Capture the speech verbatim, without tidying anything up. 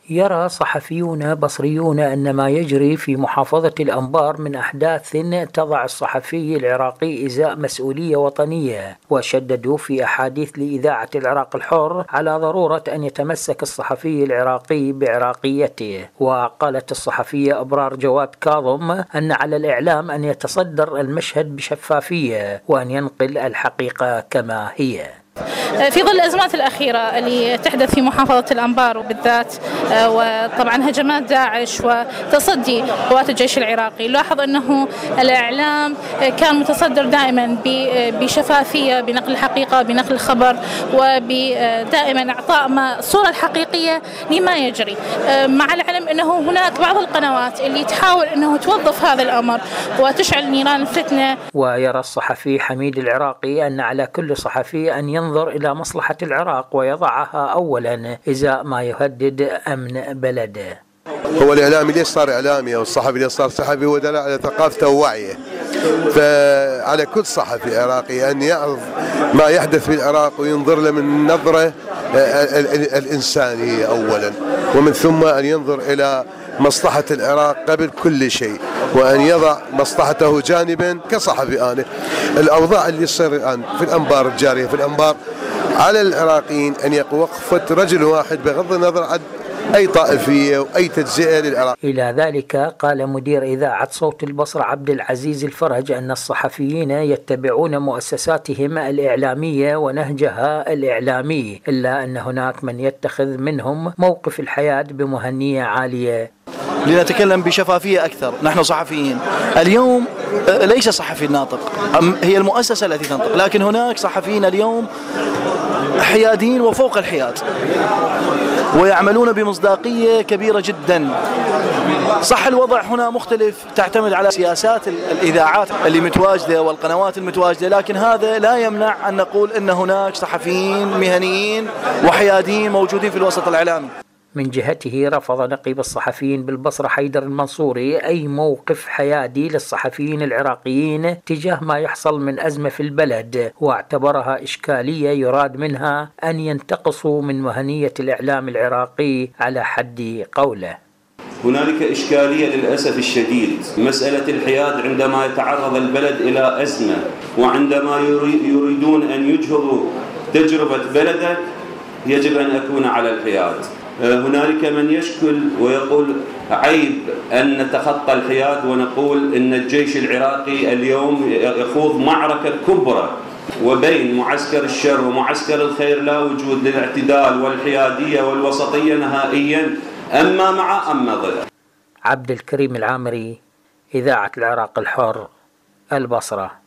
يرى صحفيون بصريون أن ما يجري في محافظة الأنبار من أحداث تضع الصحفي العراقي إزاء مسؤولية وطنية، وشددوا في أحاديث لإذاعة العراق الحر على ضرورة أن يتمسك الصحفي العراقي بعراقيته. وقالت الصحفية أبرار جواد كاظم أن على الإعلام أن يتصدر المشهد بشفافية وأن ينقل الحقيقة كما هي. في ظل الأزمات الأخيرة اللي تحدث في محافظة الأنبار وبالذات، وطبعا هجمات داعش وتصدي قوات الجيش العراقي، لاحظ أنه الإعلام كان متصدر دائما بشفافية بنقل الحقيقة، بنقل الخبر، ودائما إعطاء ما الصورة الحقيقية لما يجري، مع العلم أنه هناك بعض القنوات اللي تحاول أنه توظف هذا الأمر وتشعل نيران الفتنة. ويرى الصحفي حميد العراقي أن على كل صحفي أن ينظر إلى مصلحة العراق ويضعها أولا إزاء ما يهدد أمن بلده. هو الإعلامي ليش صار إعلامي أو الصحفي ليش صار صحفي؟ هو دلالة على ثقافته ووعيه. فعلى كل صحفي عراقي أن يعرض ما يحدث في العراق وينظر له من نظرة الإنسانية أولا، ومن ثم أن ينظر إلى مصلحة العراق قبل كل شيء، وأن يضع مصلحته جانبا. كصحفي أنا الأوضاع اللي تصير الآن في الأنبار الجارية في الأنبار، على العراقيين أن يقوا وقفة رجل واحد بغض النظر عن أي طائفية وأي تجزئة للعراق. إلى ذلك قال مدير إذاعة صوت البصرة عبد العزيز الفرج أن الصحفيين يتبعون مؤسساتهم الإعلامية ونهجها الإعلامي، إلا أن هناك من يتخذ منهم موقف الحياة بمهنية عالية. لنتكلم بشفافية أكثر. نحن صحفيين اليوم، ليس صحفي الناطق، هي المؤسسة التي تنطق، لكن هناك صحفيين اليوم حيادين وفوق الحياد ويعملون بمصداقية كبيرة جدا. صح الوضع هنا مختلف، تعتمد على سياسات الإذاعات اللي متواجدة والقنوات المتواجدة، لكن هذا لا يمنع أن نقول أن هناك صحفيين مهنيين وحيادين موجودين في الوسط الإعلامي. من جهته رفض نقيب الصحفيين بالبصرة حيدر المنصوري أي موقف حيادي للصحفيين العراقيين تجاه ما يحصل من أزمة في البلد، واعتبرها إشكالية يراد منها أن ينتقصوا من مهنية الإعلام العراقي على حد قوله. هنالك إشكالية للأسف الشديد، مسألة الحياد عندما يتعرض البلد إلى أزمة وعندما يريدون أن يجهروا تجربة بلده يجب أن أكون على الحياد. هنالك من يشكل ويقول عيب أن نتخطى الحياد ونقول أن الجيش العراقي اليوم يخوض معركة كبرى وبين معسكر الشر ومعسكر الخير لا وجود للاعتدال والحيادية والوسطية نهائيا، أما مع أما ضد. عبد الكريم العامري، إذاعة العراق الحر، البصرة.